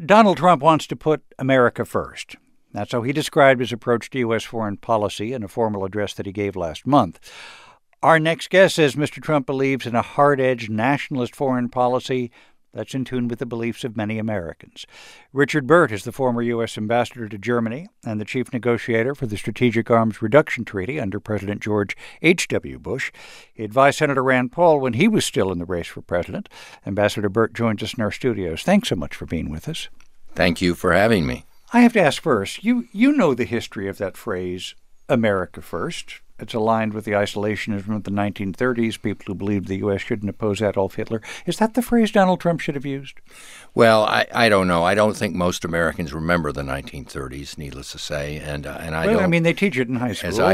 Donald Trump wants to put America first. That's how he described his approach to U.S. foreign policy in a formal address that he gave last month. Our next guest says Mr. Trump believes in a hard-edged nationalist foreign policy that's in tune with the beliefs of many Americans. Richard Burt is the former U.S. ambassador to Germany and the chief negotiator for the Strategic Arms Reduction Treaty under President George H.W. Bush. He advised Senator Rand Paul when he was still in the race for president. Ambassador Burt joins us in our studios. Thanks so much for being with us. Thank you for having me. I have to ask first, you know the history of that phrase, America First. It's aligned with the isolationism of the 1930s, people who believed the U.S. shouldn't oppose Adolf Hitler. Is that the phrase Donald Trump should have used? Well, I don't know. I don't think most Americans remember the 1930s, needless to say, and I don't. I mean, they teach it in high school.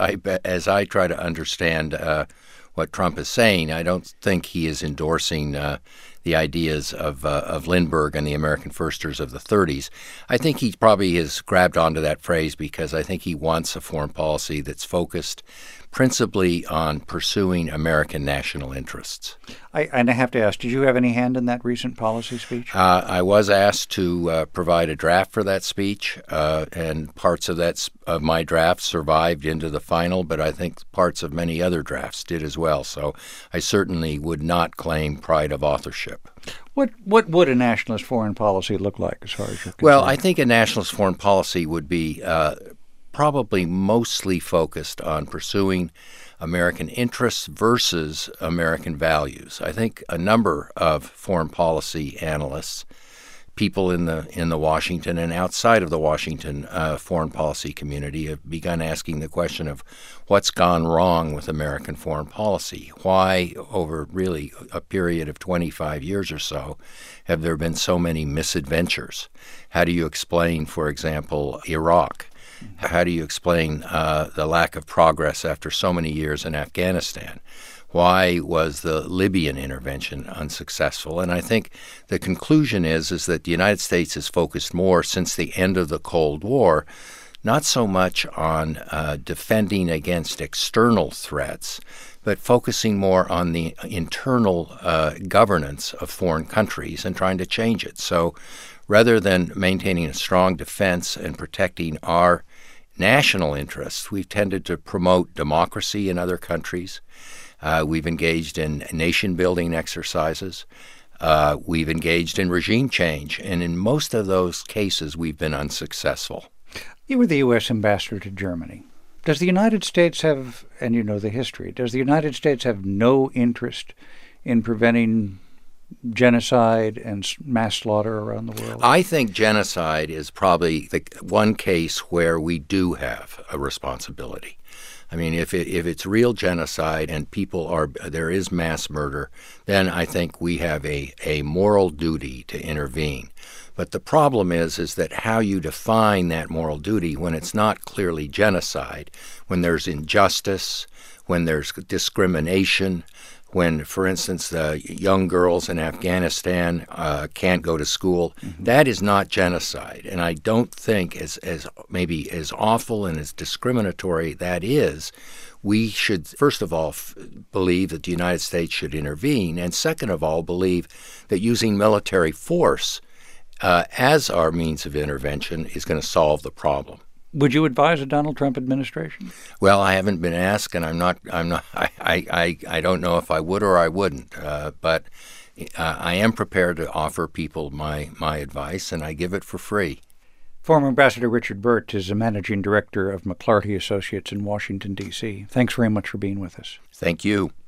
As I try to understand what Trump is saying, I don't think he is endorsing the ideas of Lindbergh and the American Firsters of the 30s. I think he probably has grabbed onto that phrase because I think he wants a foreign policy that's focused principally on pursuing American national interests. And I have to ask, did you have any hand in that recent policy speech? I was asked to provide a draft for that speech, and parts of my draft survived into the final, but I think parts of many other drafts did as well. So I certainly would not claim pride of authorship. What would a nationalist foreign policy look like as far as you're concerned? Well, I think a nationalist foreign policy would be probably mostly focused on pursuing American interests versus American values. I think a number of foreign policy analysts, people in the Washington and outside of the Washington foreign policy community, have begun asking the question of what's gone wrong with American foreign policy. Why, over really a period of 25 years or so, have there been so many misadventures? How do you explain, for example, Iraq? How do you explain the lack of progress after so many years in Afghanistan? Why was the Libyan intervention unsuccessful? And I think the conclusion is that the United States has focused more since the end of the Cold War, not so much on defending against external threats, but focusing more on the internal governance of foreign countries and trying to change it. So rather than maintaining a strong defense and protecting our national interests, we've tended to promote democracy in other countries. We've engaged in nation-building exercises. We've engaged in regime change. And in most of those cases, we've been unsuccessful. You were the U.S. ambassador to Germany. Does the United States have, and you know the history, does the United States have no interest in preventing genocide and mass slaughter around the world? I think genocide is probably the one case where we do have a responsibility. I mean, if it's real genocide and there is mass murder, then I think we have a moral duty to intervene. But the problem is that how you define that moral duty when it's not clearly genocide, when there's injustice, when there's discrimination, when, for instance, the young girls in Afghanistan can't go to school, that is not genocide. And I don't think, as maybe as awful and as discriminatory that is, we should, first of all, believe that the United States should intervene, and second of all, believe that using military force as our means of intervention is going to solve the problem. Would you advise a Donald Trump administration? Well, I haven't been asked, and I don't know if I would or I wouldn't. But I am prepared to offer people my advice, and I give it for free. Former Ambassador Richard Burt is a managing director of McClarty Associates in Washington, D.C. Thanks very much for being with us. Thank you.